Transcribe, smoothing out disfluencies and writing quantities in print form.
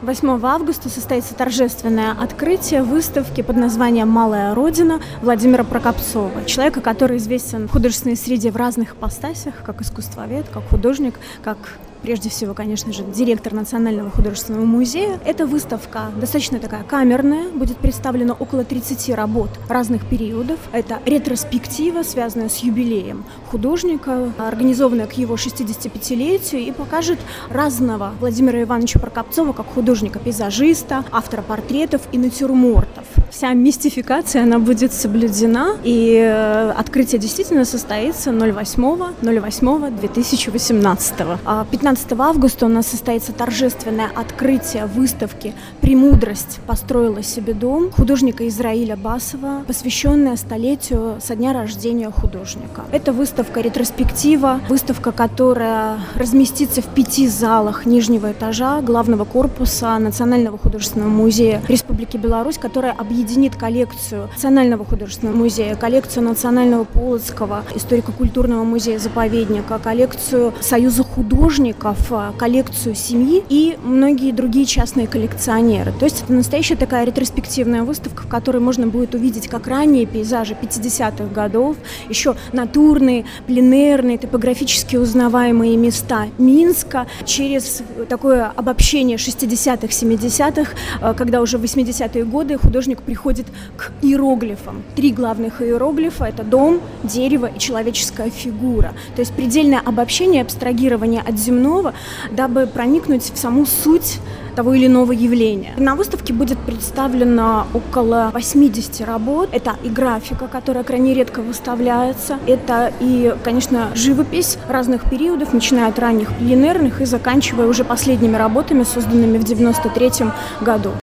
8 августа состоится торжественное открытие выставки под названием «Малая Родина» Владимира Прокопцова, человека, который известен в художественной среде в разных ипостасях, как искусствовед, как художник, как прежде всего, конечно же, директор Национального художественного музея. Эта выставка достаточно такая камерная, будет представлено около 30 работ разных периодов. Это ретроспектива, связанная с юбилеем художника, организованная к его 65-летию, и покажет разного Владимира Ивановича Прокопцова как художника-пейзажиста, автора портретов и натюрмортов. Вся мистификация, она будет соблюдена, и открытие действительно состоится 08.08.2018. 15 августа у нас состоится торжественное открытие выставки «Премудрость построила себе дом» художника Израиля Басова, посвященная столетию со дня рождения художника. Это выставка-ретроспектива, выставка, которая разместится в 5 залах нижнего этажа главного корпуса Национального художественного музея Республики Беларусь, которая объединит коллекцию Национального художественного музея, коллекцию Национального Полоцкого историко-культурного музея-заповедника, коллекцию Союза художников, коллекцию семьи и многие другие частные коллекционеры. То есть это настоящая такая ретроспективная выставка, в которой можно будет увидеть как ранние пейзажи 50-х годов, еще натурные, пленерные, топографически узнаваемые места Минска, через такое обобщение 60-х, 70-х, когда уже в 80-е годы художник приходит к иероглифам. 3 главных иероглифа – это дом, дерево и человеческая фигура. То есть предельное обобщение, абстрагирование от земного, дабы проникнуть в саму суть того или иного явления. На выставке будет представлено около 80 работ. Это и графика, которая крайне редко выставляется. Это и, конечно, живопись разных периодов, начиная от ранних пленерных и заканчивая уже последними работами, созданными в 1993 году.